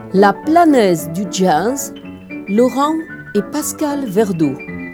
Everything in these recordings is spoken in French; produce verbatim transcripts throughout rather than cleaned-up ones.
La Planaise du jazz, Laurent et Pascal Verdeau.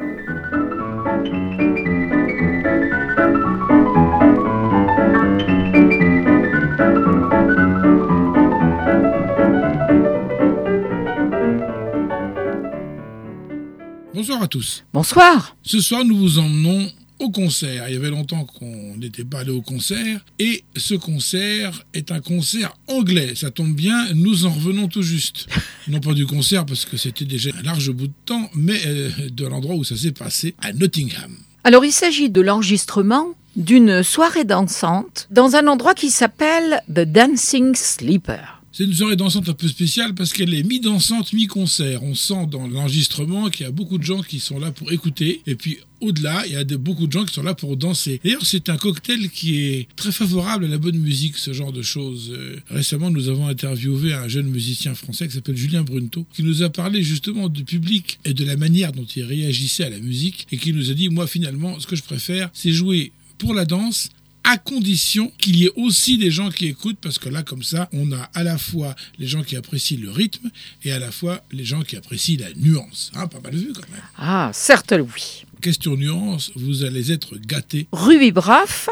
Bonsoir à tous. Bonsoir. Ce soir, nous vous emmenons au concert. Il y avait longtemps qu'on n'était pas allé au concert. Et ce concert est un concert anglais. Ça tombe bien, nous en revenons tout juste. Non pas du concert, parce que c'était déjà un large bout de temps, mais euh, de l'endroit où ça s'est passé, à Nottingham. Alors, il s'agit de l'enregistrement d'une soirée dansante dans un endroit qui s'appelle The Dancing Sleeper. C'est une soirée dansante un peu spéciale parce qu'elle est mi-dansante, mi-concert. On sent dans l'enregistrement qu'il y a beaucoup de gens qui sont là pour écouter. Et puis, au-delà, il y a de, beaucoup de gens qui sont là pour danser. D'ailleurs, c'est un cocktail qui est très favorable à la bonne musique, ce genre de choses. Euh, récemment, nous avons interviewé un jeune musicien français qui s'appelle Julien Brunto, qui nous a parlé justement du public et de la manière dont il réagissait à la musique et qui nous a dit, moi, finalement, ce que je préfère, c'est jouer pour la danse, à condition qu'il y ait aussi des gens qui écoutent, parce que là, comme ça, on a à la fois les gens qui apprécient le rythme et à la fois les gens qui apprécient la nuance. Hein, pas mal vu quand même. Ah, certes oui. Question nuance, vous allez être gâtés. Ruby Braff,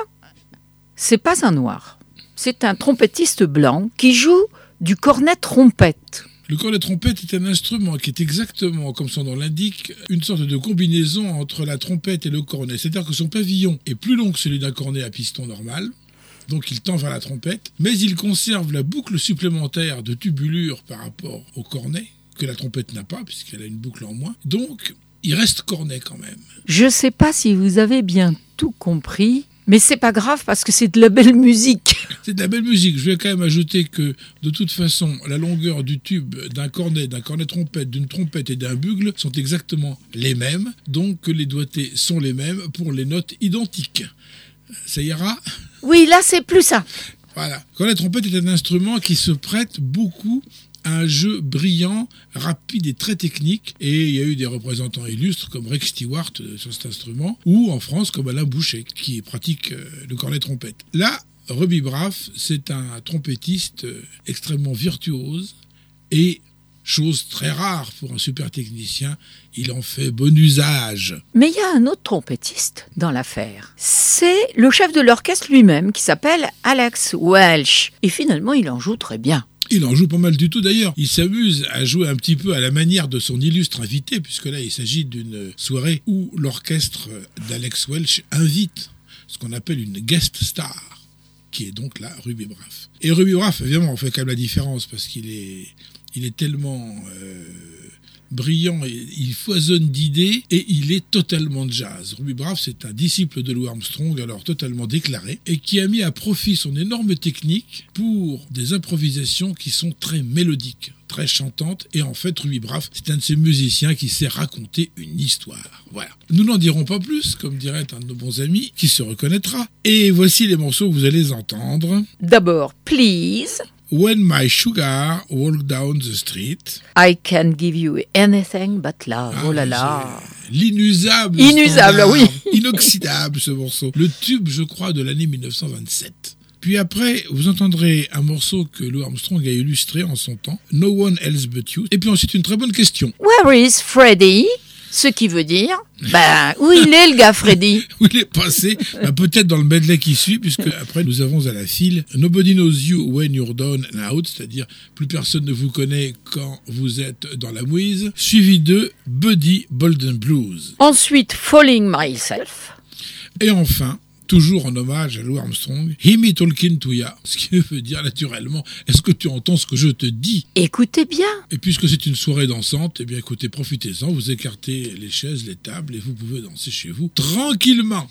c'est pas un noir. C'est un trompettiste blanc qui joue du cornet trompette. Le cornet trompette est un instrument qui est exactement, comme son nom l'indique, une sorte de combinaison entre la trompette et le cornet. C'est-à-dire que son pavillon est plus long que celui d'un cornet à piston normal, donc il tend vers la trompette, mais il conserve la boucle supplémentaire de tubulure par rapport au cornet, que la trompette n'a pas, puisqu'elle a une boucle en moins. Donc, il reste cornet quand même. Je sais pas si vous avez bien tout compris, mais c'est pas grave parce que c'est de la belle musique. C'est de la belle musique. Je vais quand même ajouter que, de toute façon, la longueur du tube d'un cornet, d'un cornet trompette, d'une trompette et d'un bugle sont exactement les mêmes, donc que les doigtés sont les mêmes pour les notes identiques. Ça ira ? Oui, là c'est plus ça. Voilà. Le cornet trompette est un instrument qui se prête beaucoup à un jeu brillant, rapide et très technique. Et il y a eu des représentants illustres comme Rex Stewart sur cet instrument, ou en France comme Alain Boucher, qui pratique le cornet trompette. Là, Ruby Braff, c'est un trompettiste extrêmement virtuose et, chose très rare pour un super technicien, il en fait bon usage. Mais il y a un autre trompettiste dans l'affaire. C'est le chef de l'orchestre lui-même qui s'appelle Alex Welch. Et finalement, il en joue très bien. Il en joue pas mal du tout d'ailleurs. Il s'amuse à jouer un petit peu à la manière de son illustre invité, puisque là il s'agit d'une soirée où l'orchestre d'Alex Welch invite ce qu'on appelle une guest star, qui est donc là Ruby Braff. Et Ruby Braff, évidemment, on fait quand même la différence parce qu'il est, il est tellement euh, brillant, et il foisonne d'idées et il est totalement jazz. Ruby Braff, c'est un disciple de Louis Armstrong, alors totalement déclaré, et qui a mis à profit son énorme technique pour des improvisations qui sont très mélodiques, très chantantes. Et en fait, Ruby Braff, c'est un de ces musiciens qui sait raconter une histoire. Voilà. Nous n'en dirons pas plus, comme dirait un de nos bons amis, qui se reconnaîtra. Et voici les morceaux que vous allez entendre. D'abord, Please. When My Sugar Walk Down the Street. I Can Give You Anything But Love. Ah, oh là là. L'inusable. Inusable, standard, oui. Inoxydable, ce morceau. Le tube, je crois, de l'année dix-neuf cent vingt-sept. Puis après, vous entendrez un morceau que Louis Armstrong a illustré en son temps, No One Else But You. Et puis ensuite, une très bonne question. Where is Freddie? Ce qui veut dire, ben, où il est le gars Freddy? Où il est passé, ben, peut-être dans le medley qui suit, puisque après nous avons à la file Nobody Knows You When You're Down and Out, c'est-à-dire plus personne ne vous connaît quand vous êtes dans la mouise, suivi de Buddy Bolden Blues. Ensuite, Falling Myself. Et enfin, toujours en hommage à Louis Armstrong, Hear Me Talking to Ya, ce qui veut dire naturellement, est-ce que tu entends ce que je te dis? Écoutez bien. Et puisque c'est une soirée dansante, eh bien écoutez, profitez-en, vous écartez les chaises, les tables, et vous pouvez danser chez vous tranquillement.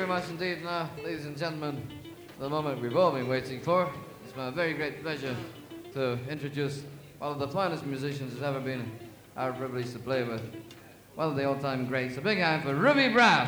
very much indeed. Now, ladies and gentlemen, the moment we've all been waiting for. It's my very great pleasure to introduce one of the finest musicians that's ever been our privilege to play with. One of the all-time greats. A big hand for Ruby Brown.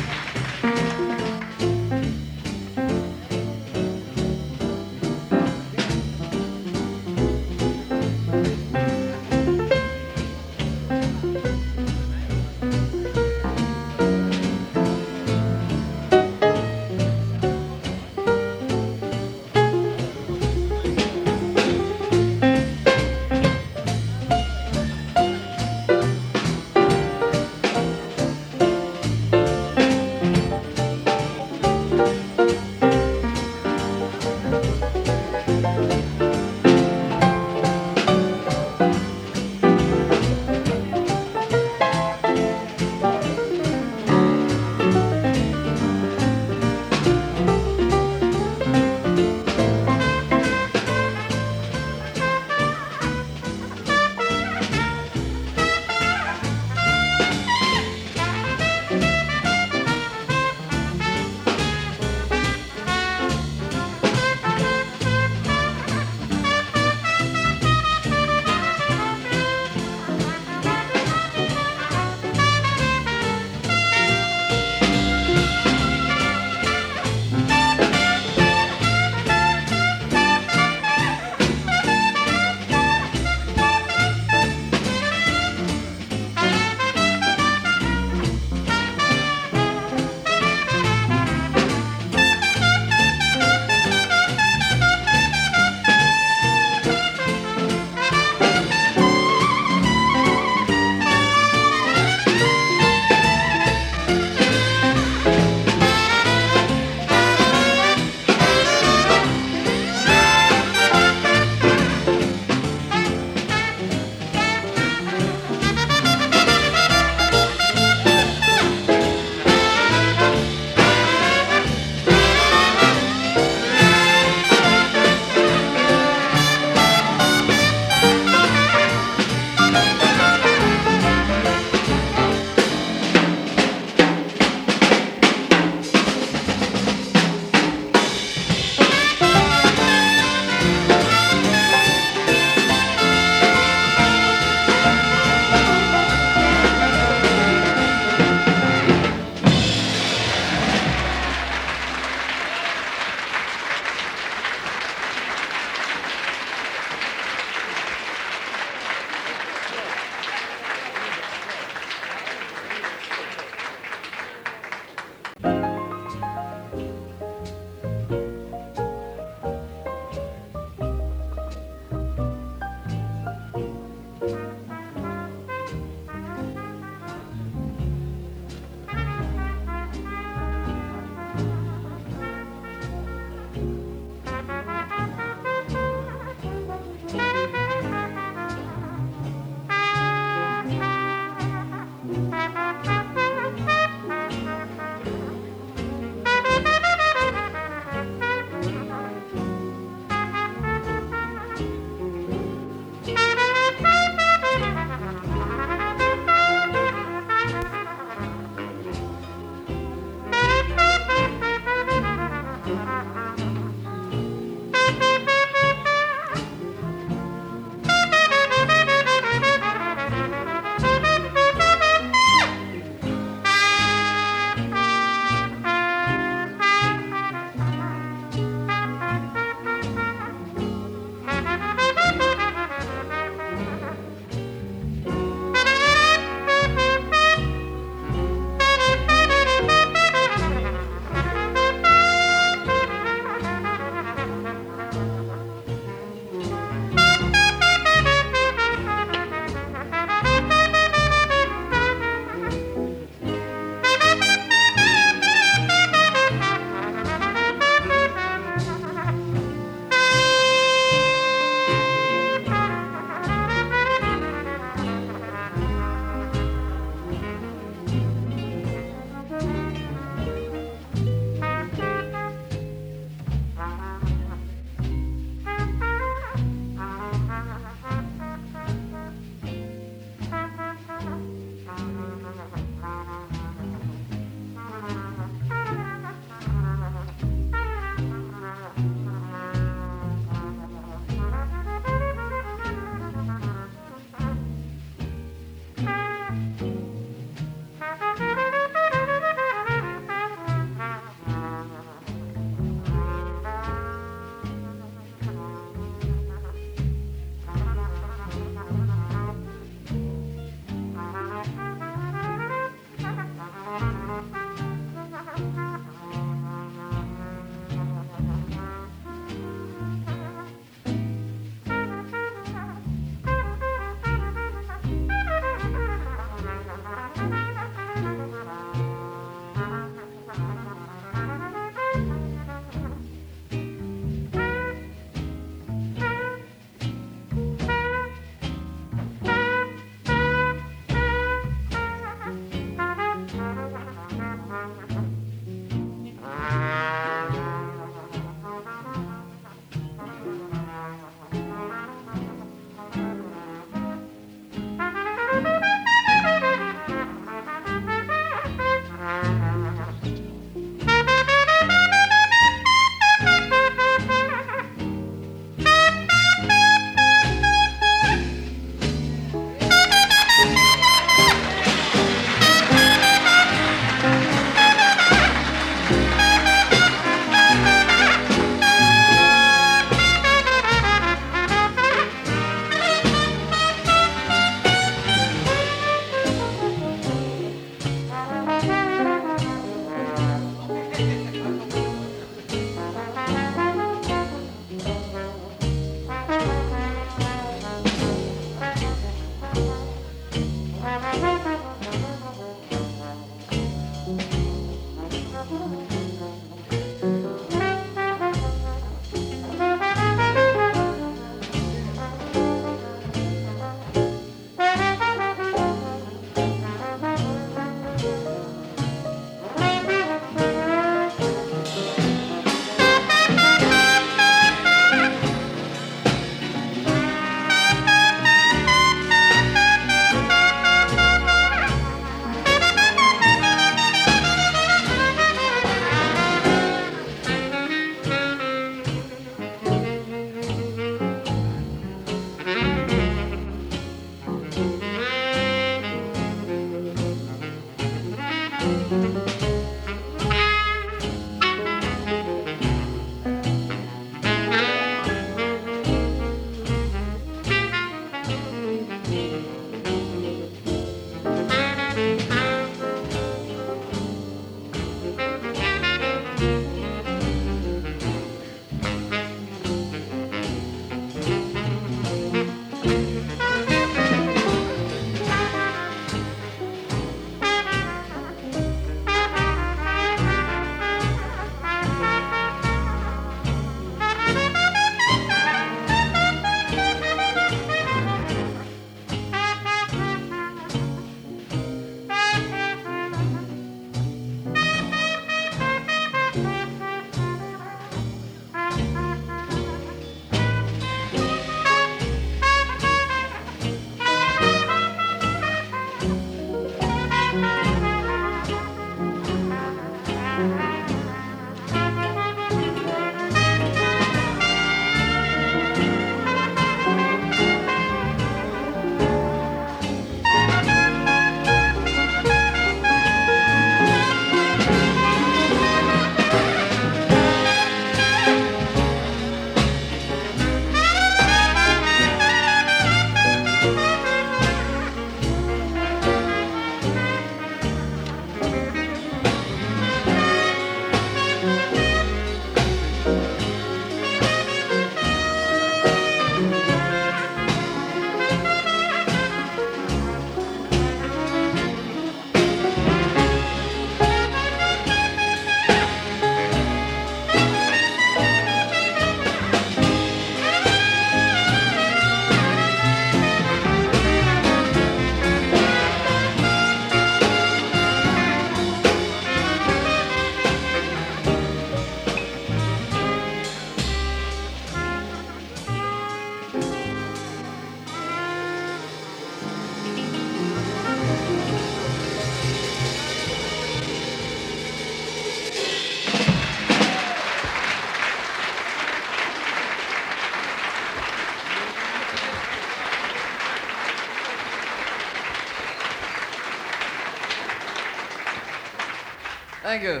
Thank you.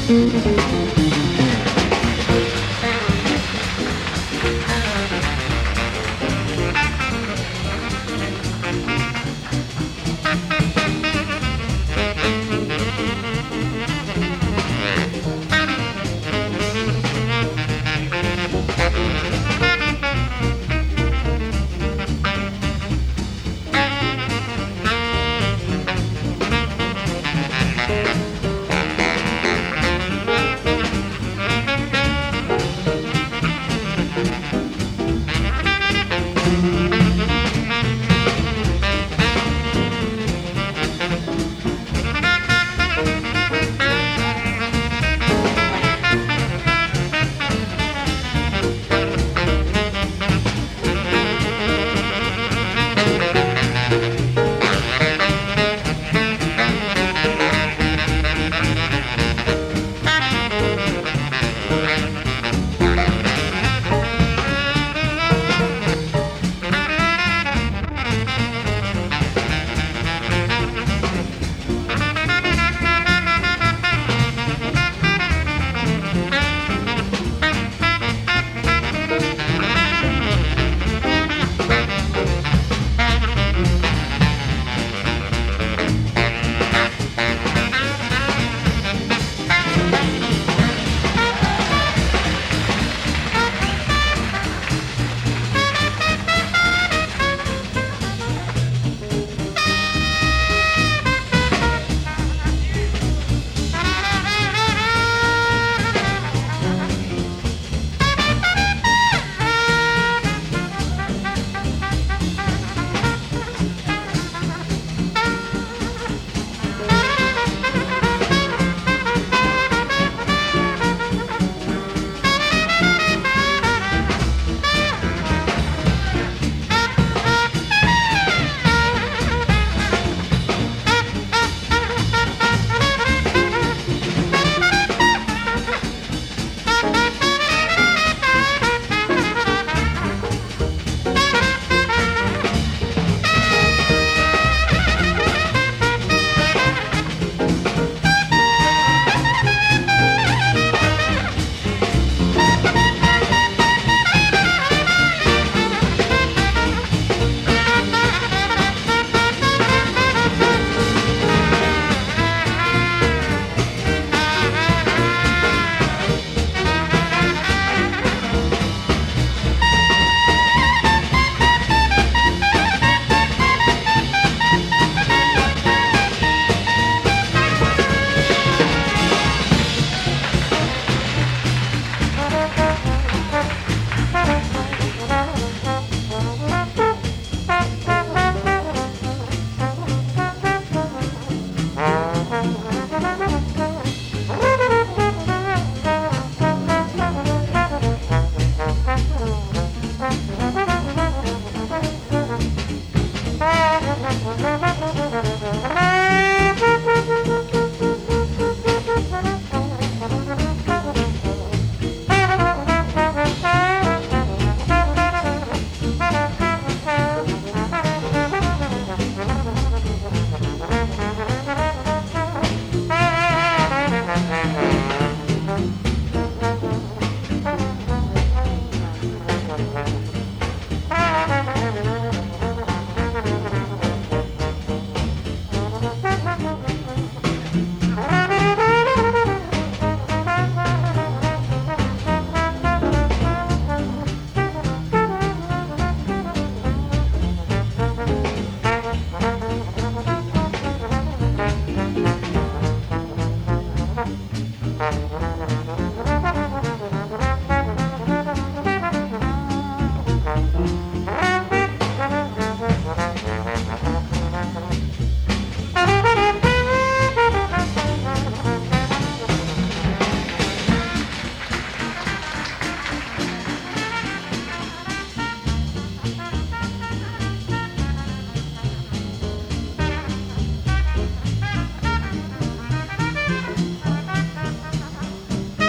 Thank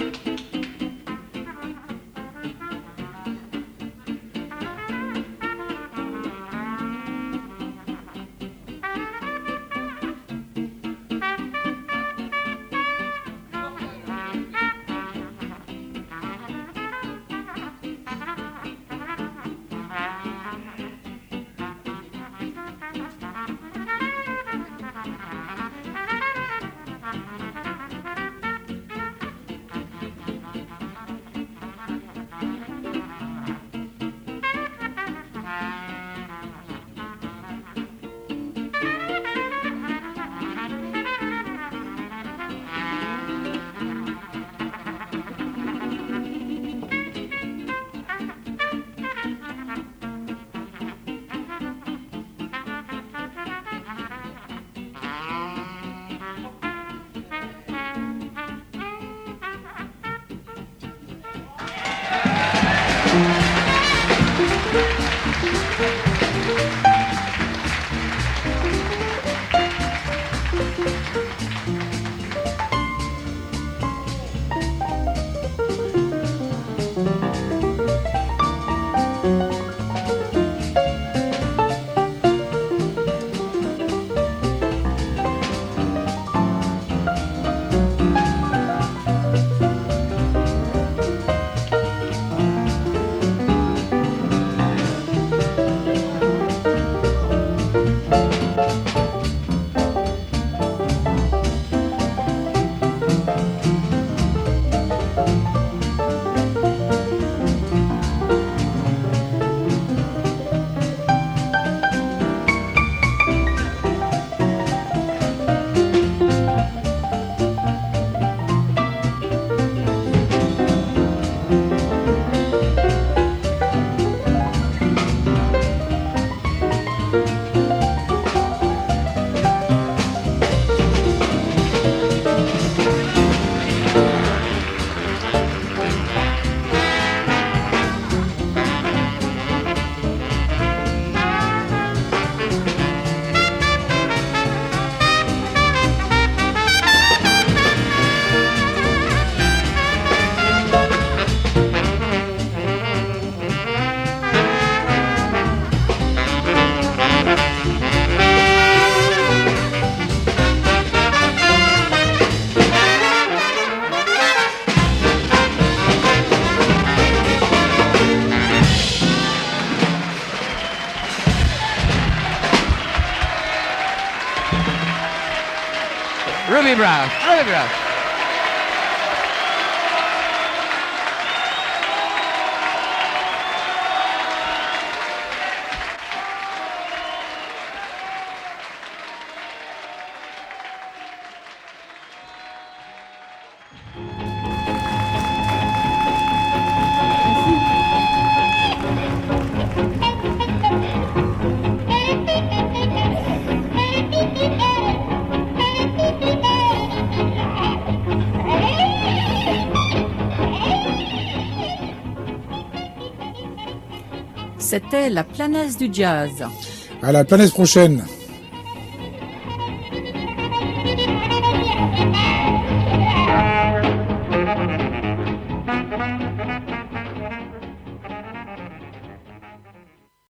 Ruby Brown, Ruby Brown. C'était la planète du jazz. À la planète prochaine.